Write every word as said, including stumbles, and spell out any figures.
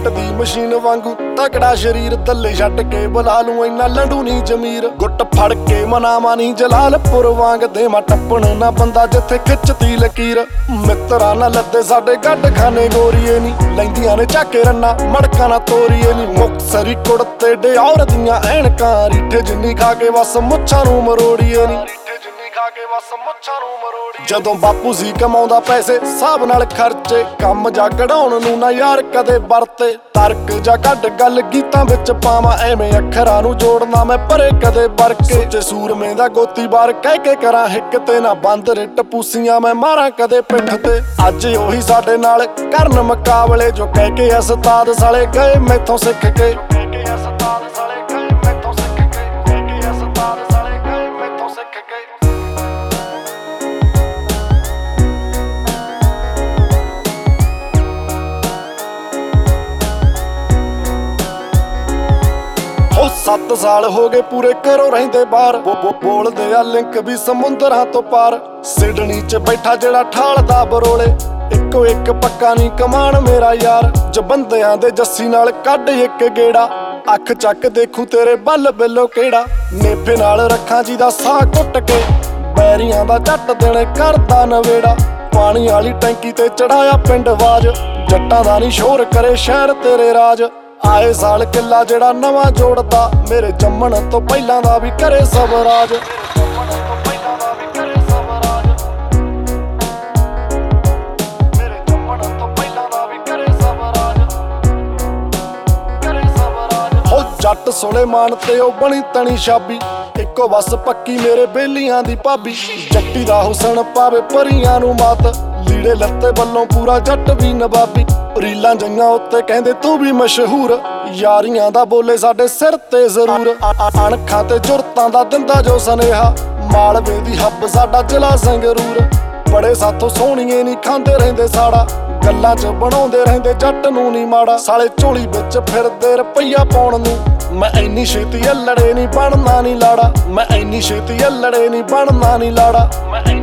Set ਦੀ machine ਵਾਂਗੂ ਤਕੜਾ ਸ਼ਰੀਰ ਥੱਲੇ ਛੱਡ ਕੇ ਬੁਲਾ ਲੂੰ ਇੰਨਾ ਲੰਡੂ ਨੀ ਜ਼ਮੀਰ। ਗੁੱਟ ਫੜ ਕੇ ਮਨਾਵਾ ਨੀ ਜਲਾਲਪੁਰ ਵਾਂਗ ਦੇਵਾਂ ਟੱਪਣ ਨਾ ਬੰਦਾ ਜਿੱਥੇ ਖਿੱਚਤੀ ਲਕੀਰ। ਮਿੱਤਰਾਂ ਨਾ ਲੱਦੇ ਸਾਡੇ ਗੱਡ ਖਾਨੇ ਗੋਰੀਏ ਨੀ ਲੈਂਦੀਆਂ ਨੇ ਝਾਕੇ ਰੰਨਾ ਮੜਕਾਂ ਨਾ ਤੋਰੀਏ ਨੀ। ਮੁਕਤਸਰੀ ਕੁੜਤੇ ਡਿਓਰ ਦੀਆਂ ਐਨਕਾਂ ਰੀਠੇ ਜਿੰਨੀ ਖਾ ਕੇ ਬਸ ਮੁੱਛਾਂ ਨੂੰ ਮਰੋੜੀਏ ਨੀ। ਜਦੋਂ ਬਾਪੂ ਸੀ ਕਮਾਉਂਦਾ ਪੈਸੇ ਹਿਸਾਬ ਨਾਲ ਖਰਚੇ ਕੰਮ ਜਾ ਕਢਾਉਣ ਨੂੰ ਨਾ ਯਾਰ ਕਦੇ ਵਰਤੇ। ਤਰਕ ਜਾ ਕੱਢ ਗੱਲ ਗੀਤਾਂ ਵਿੱਚ ਪਾਵਾਂ ਐਵੇਂ ਅੱਖਰਾਂ ਨੂੰ ਜੋੜਨਾ ਮੈਂ ਪਰੇ ਕਦੇ ਵਰਕੇ। ਸੋਚੇ ਸੂਰਮੇ ਦਾ ਗੋਤੀ ਬਾਰ ਕਹਿ ਕੇ ਕਰਾਂ ਹਿੱਕ ਤੇ ਨਾ ਬੰਦ ਰਿੱਟ ਪੂਸੀਆਂ ਮੈਂ ਮਾਰਾਂ ਕਦੇ ਪਿੱਠ ਤੇ। ਅੱਜ ਉਹੀ ਸਾਡੇ ਨਾਲ ਕਰਨ ਮੁਕਾਬਲੇ ਜੋ ਕਹਿ ਕੇ ਉਸਤਾਦ ਸਾਲੇ ਗਏ ਮੈਥੋਂ ਸਿੱਖ ਕੇ। ਸੱਤ ਸਾਲ ਹੋ ਗਏ ਪੂਰੇ ਘਰੋਂ ਰਹਿੰਦੇ ਬਾਹਰ ਬੋਲਦੇ ਆ ਲਿੰਕ ਵੀ ਸਮੁੰਦਰਾਂ ਤੋਂ ਪਾਰ। ਸਿਡਨੀ ਚ ਬੈਠਾ ਜਿਹੜਾ ਠਾਲਦਾ ਬਰੋਲੇ ਇੱਕੋ ਇੱਕ ਪੱਕਾ ਨੀ ਕਮਾਨ ਮੇਰਾ ਯਾਰ। ਜਬੰਦਿਆਂ ਦੇ ਜੱਸੀ ਨਾਲ ਕੱਢ ਇੱਕ ਗੇੜਾ ਅੱਖ ਚੱਕ ਦੇਖੂ ਤੇਰੇ ਬੱਲ ਬਿੱਲੋ ਕਿਹੜਾ। ਨੇਫੇ ਨਾਲ ਰੱਖਾਂ ਜੀ ਦਾ ਸਾਹ ਘੁੱਟ ਕੇ ਬੈਰੀਆਂ ਦਾ ਝੱਟ ਦੇਣੇ ਕਰਦਾ ਨਵੇੜਾ। ਪਾਣੀ ਵਾਲੀ ਟੈਂਕੀ ਤੇ ਚੜਾਇਆ ਪਿੰਡ ਆਵਾਜ਼ ਜੱਟਾਂ ਦਾ ਨੀ ਸ਼ੋਰ ਕਰੇ ਸ਼ਹਿਰ ਤੇਰੇ ਰਾਜ। ਆਏ ਸਾਲ ਕਿੱਲਾ ਜਿਹੜਾ ਨਵਾਂ ਜੋੜਦਾ ਮੇਰੇ ਜੰਮਣ ਤੋਂ ਪਹਿਲਾਂ ਦਾ ਵੀ ਕਰੇ ਸਵਰਾਜ। ਹੋ ਜੱਟ ਸੁਲੇਮਾਨ ਤੇ ਉਹ ਬਣੀ ਤਣੀ ਛਾਬੀ ਇੱਕੋ ਬਸ ਪੱਕੀ ਮੇਰੇ ਬੇਲੀਆਂ ਦੀ ਭਾਬੀ। ਜੱਟੀ ਦਾ ਹੁਸਨ ਪਾਵੇ ਪਰੀਆਂ ਨੂੰ ਮਾਤ ਲੀੜੇ ਲੱਤੇ ਵੱਲੋਂ ਪੂਰਾ ਜੱਟ ਵੀ ਨਵਾਬੀ। ਰੀਲਾਂ ਜਈਆਂ ਉੱਤੇ ਕਹਿੰਦੇ ਤੂੰ ਵੀ ਮਸ਼ਹੂਰ ਯਾਰੀਆਂ ਦਾ ਬੋਲੇ ਸਾਡੇ ਸਿਰ ਤੇ ਜ਼ਰੂਰ। ਅਣਖਾਂ ਤੇ ਜੁਰਤਾਂ ਦਾ ਦਿੰਦਾ ਜੋ ਸੁਨੇਹਾ ਮਾਲਵੇ ਦੀ ਹੱਬ ਸਾਡਾ ਜ਼ਿਲ੍ਹਾ ਸੰਗਰੂਰ। ਬੜੇ ਸਾਥੋਂ ਸੋਹਣੀਏ ਨੀ ਖਾਂਦੇ ਰਹਿੰਦੇ ਸਾੜਾ ਗੱਲਾਂ ਚ ਬਣਾਉਂਦੇ ਰਹਿੰਦੇ ਜੱਟ ਨੂੰ ਨੀ ਮਾੜਾ। ਸਾਲੇ ਝੋਲੀ ਵਿੱਚ ਫਿਰਦੇ ਰੁਪਈਆ ਪਾਉਣ ਨੂੰ ਮੈਂ ਇੰਨੀ ਛੇਤੀ ਅਲੜੇ ਨੀ ਬਣਨਾ ਨੀ ਲਾੜਾ। ਮੈਂ ਇੰਨੀ ਛੇਤੀ ਅਲੜੇ ਨੀ ਬਣਨਾ ਨੀ ਲਾੜਾ।